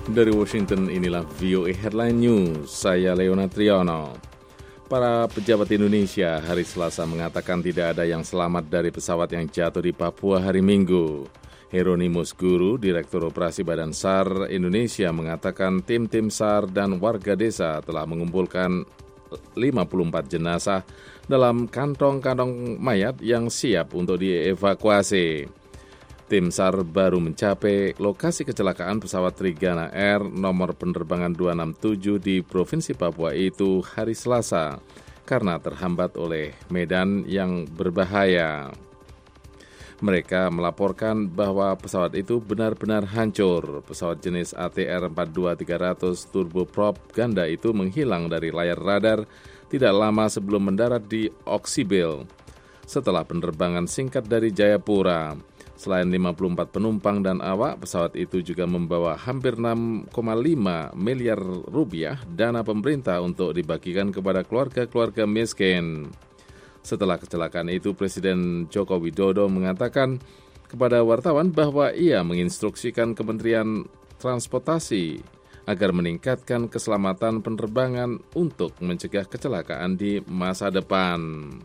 Dari Washington, inilah VOA Headline News. Saya Leona Triano. Para pejabat Indonesia hari Selasa mengatakan tidak ada yang selamat dari pesawat yang jatuh di Papua hari Minggu. Hieronymus Guru, Direktur Operasi Badan SAR Indonesia, mengatakan tim-tim SAR dan warga desa telah mengumpulkan 54 jenazah dalam kantong-kantong mayat yang siap untuk dievakuasi. Tim SAR baru mencapai lokasi kecelakaan pesawat Trigana Air nomor penerbangan 267 di Provinsi Papua itu hari Selasa karena terhambat oleh medan yang berbahaya. Mereka melaporkan bahwa pesawat itu benar-benar hancur. Pesawat jenis ATR 42300 turboprop ganda itu menghilang dari layar radar tidak lama sebelum mendarat di Oksibil setelah penerbangan singkat dari Jayapura. Selain 54 penumpang dan awak, pesawat itu juga membawa hampir 6,5 miliar rupiah dana pemerintah untuk dibagikan kepada keluarga-keluarga miskin. Setelah kecelakaan itu, Presiden Joko Widodo mengatakan kepada wartawan bahwa ia menginstruksikan Kementerian Transportasi agar meningkatkan keselamatan penerbangan untuk mencegah kecelakaan di masa depan.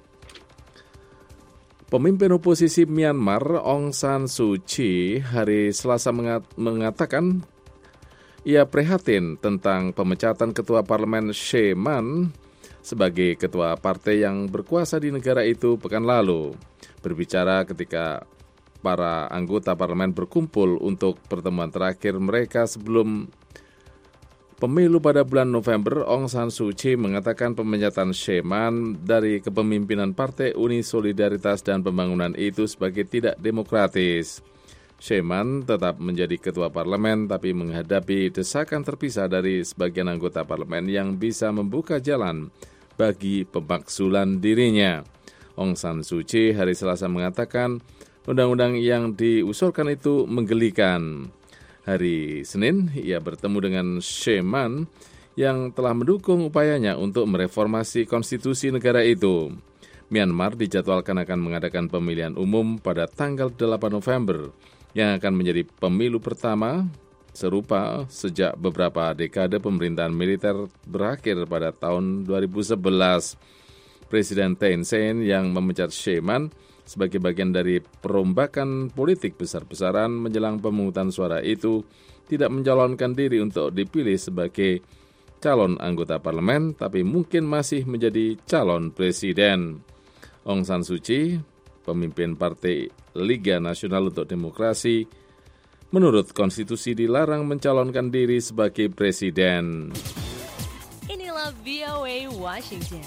Pemimpin oposisi Myanmar, Aung San Suu Kyi, hari Selasa mengatakan ia prihatin tentang pemecatan Ketua Parlemen Chae Man sebagai ketua partai yang berkuasa di negara itu pekan lalu. Berbicara ketika para anggota parlemen berkumpul untuk pertemuan terakhir mereka sebelum pemilu pada bulan November, Aung San Suu Kyi mengatakan pemecatan Chae Man dari kepemimpinan Partai Uni Solidaritas dan Pembangunan itu sebagai tidak demokratis. Chae Man tetap menjadi ketua parlemen tapi menghadapi desakan terpisah dari sebagian anggota parlemen yang bisa membuka jalan bagi pemakzulan dirinya. Aung San Suu Kyi hari Selasa mengatakan undang-undang yang diusulkan itu menggelikan. Hari Senin, ia bertemu dengan Chae Man yang telah mendukung upayanya untuk mereformasi konstitusi negara itu. Myanmar dijadwalkan akan mengadakan pemilihan umum pada tanggal 8 November yang akan menjadi pemilu pertama serupa sejak beberapa dekade pemerintahan militer berakhir pada tahun 2011. Presiden Thein Sein yang memecat Chae Man sebagai bagian dari perombakan politik besar-besaran menjelang pemungutan suara itu tidak mencalonkan diri untuk dipilih sebagai calon anggota parlemen, tapi mungkin masih menjadi calon presiden. Aung San Suu Kyi, pemimpin Partai Liga Nasional untuk Demokrasi, menurut konstitusi dilarang mencalonkan diri sebagai presiden. Inilah VOA Washington.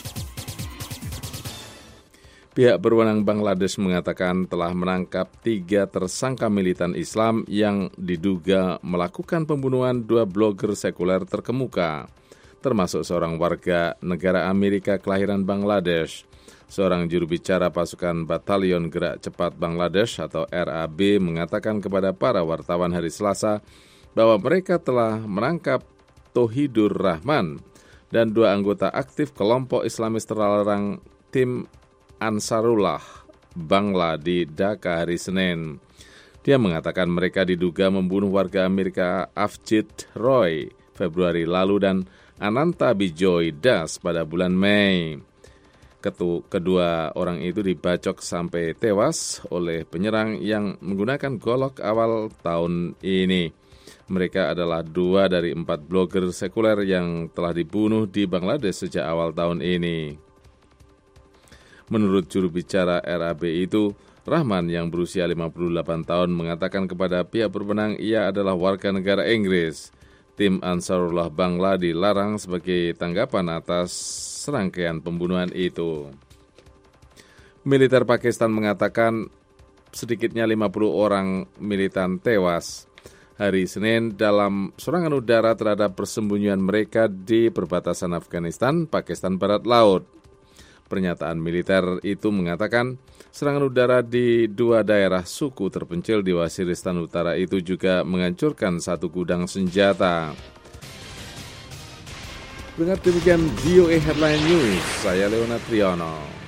Pihak berwenang Bangladesh mengatakan telah menangkap 3 tersangka militan Islam yang diduga melakukan pembunuhan 2 blogger sekuler terkemuka, termasuk seorang warga negara Amerika kelahiran Bangladesh. Seorang juru bicara pasukan Batalion Gerak Cepat Bangladesh atau RAB mengatakan kepada para wartawan hari Selasa bahwa mereka telah menangkap Tohidur Rahman dan 2 anggota aktif kelompok Islamis terlarang tim Ansarullah Bangla di Dhaka hari Senin. Dia mengatakan mereka diduga membunuh warga Amerika Afjit Roy Februari lalu dan Ananta Bijoy Das pada bulan Mei. Kedua orang itu dibacok sampai tewas oleh penyerang yang menggunakan golok awal tahun ini. Mereka adalah 2 dari 4 blogger sekuler yang telah dibunuh di Bangladesh sejak awal tahun ini. Menurut juru bicara RAB itu, Rahman yang berusia 58 tahun mengatakan kepada pihak berwenang ia adalah warga negara Inggris. Tim Ansarullah Bangla dilarang sebagai tanggapan atas serangkaian pembunuhan itu. Militer Pakistan mengatakan sedikitnya 50 orang militan tewas hari Senin dalam serangan udara terhadap persembunyian mereka di perbatasan Afghanistan, Pakistan Barat Laut. Pernyataan militer itu mengatakan serangan udara di 2 daerah suku terpencil di Waziristan Utara itu juga menghancurkan 1 gudang senjata. Dengar demikian VOA Headline News, saya Leona Triano.